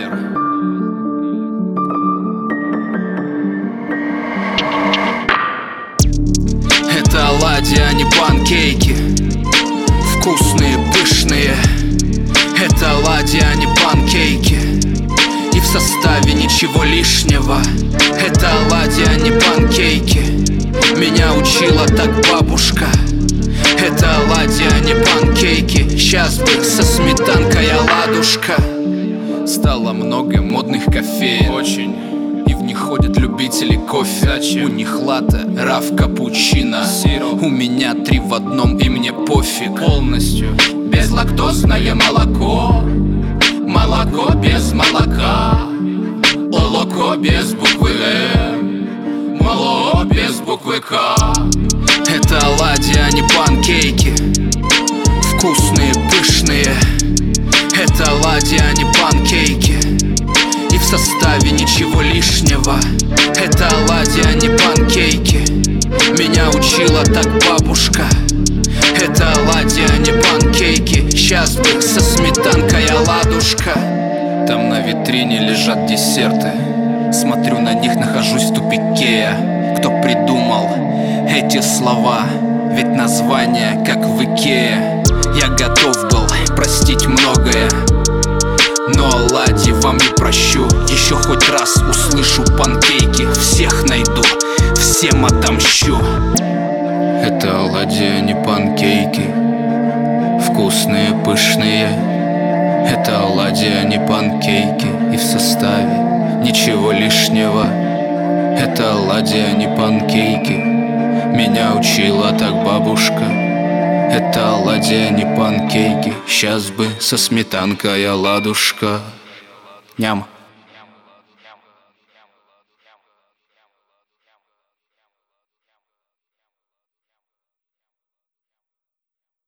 Это оладьи, а не панкейки. Вкусные, пышные. Это оладьи, а не панкейки. И в составе ничего лишнего. Это оладьи, а не панкейки. Меня учила так бабушка. Это оладьи, а не панкейки. Сейчас бы со сметанкой оладушка. Стало много модных кофеек. Очень. И в них ходят любители кофе. Зачем? У них латте, раф, капучино, сироп. У меня 3 в одном, и мне пофиг. Полностью безлактозное молоко. Молоко без молока. Молоко без буквы М. Молоко без буквы К. Это оладьи, а не панкейки. Вкусные, пышные. Это оладьи, а не панкейки. И в составе ничего лишнего. Это оладьи, а не панкейки. Меня учила так бабушка. Это оладьи, а не панкейки. Сейчас бы со сметанкой оладушка. Там на витрине лежат десерты. Смотрю на них, нахожусь в тупике я. Кто придумал эти слова? Ведь название как в Икее. Я готов был простить многое, но оладьи вам не прощу. Еще хоть раз услышу панкейки, всех найду, всем отомщу. Это оладьи, а не панкейки. Вкусные, пышные. Это оладьи, а не панкейки. И в составе ничего лишнего. Это оладьи, а не панкейки. Меня учила так бабушка. Это оладьи, а не панкейки. Сейчас бы со сметанкой оладушка. Ням.